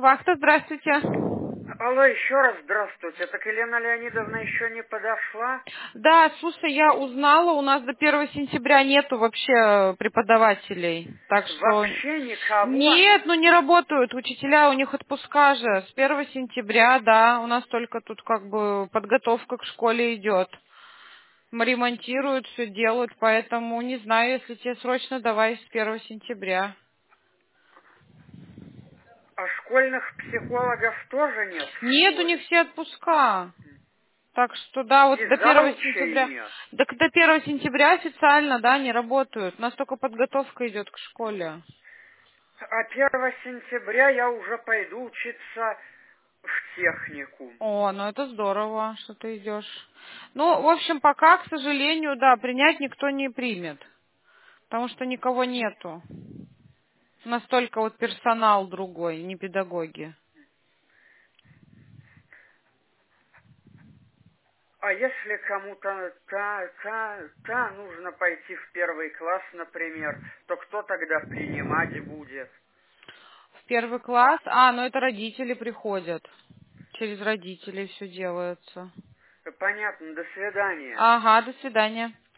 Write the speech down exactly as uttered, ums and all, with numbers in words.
Вахта, здравствуйте. Алло, еще раз здравствуйте. Так Елена Леонидовна еще не подошла? Да, слушай, я узнала, у нас до первого сентября нету вообще преподавателей. Так что... Вообще никого? Нет, ну не работают учителя, у них отпуска же. С первого сентября, да, у нас только тут как бы подготовка к школе идет. Ремонтируют, все делают, поэтому не знаю, если тебе срочно, давай с первого сентября. А школьных психологов тоже нет в Нет, у них школе? все отпуска. Так что да, вот И до первого заучей сентября. нет? Так до первого сентября официально, да, не работают. У нас только подготовка идет к школе. А первого сентября я уже пойду учиться в технику. О, ну это здорово, что ты идешь. Ну, в общем, пока, к сожалению, да, принять никто не примет. Потому что никого нету. Настолько вот персонал другой, не педагоги. А если кому-то та, та, та нужно пойти в первый класс, например, то кто тогда принимать будет? В первый класс? А, ну это родители приходят. Через родителей все делается. Понятно, до свидания. Ага, до свидания.